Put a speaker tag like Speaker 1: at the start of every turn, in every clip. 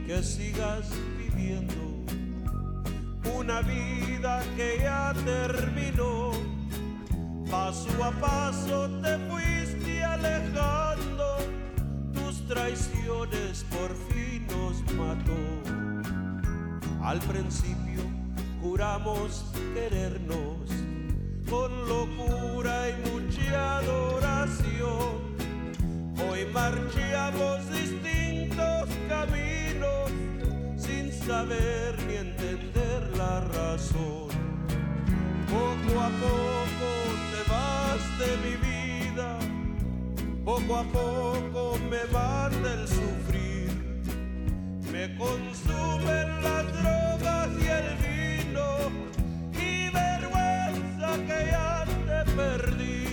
Speaker 1: que sigas viviendo una vida que ya terminó. Paso a paso te fuiste alejando, tus traiciones por fin nos mató. Al principio juramos querernos con locura y mucha adoración. Hoy marchamos distintos caminos sin saber ni entender la razón. Poco a poco te vas de mi vida, poco a poco me mata el sufrir. Me consumen las drogas y el vino y vergüenza que ya te perdí.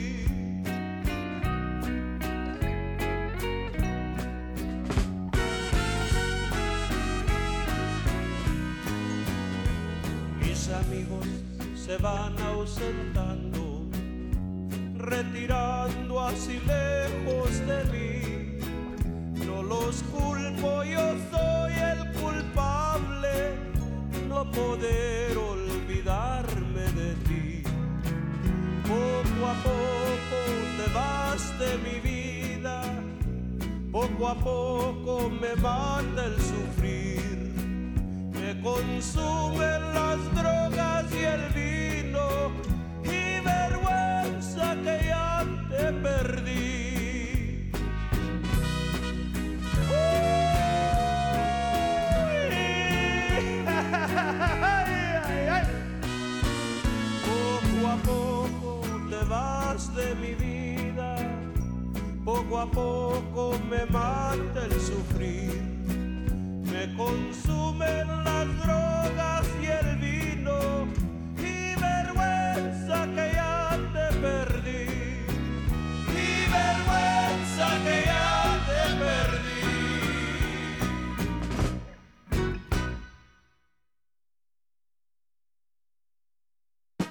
Speaker 1: Mis amigos se van ausentando, retirando así lejos de mí. No los culpo, yo soy el culpable, no poder olvidarme de ti. Poco a poco te vas de mi vida, poco a poco me mata el sufrir. Me consumen las drogas y el vino y vergüenza que ya te perdí. Poco a poco te vas de mi vida, poco a poco me mata el sufrir. Me consumen las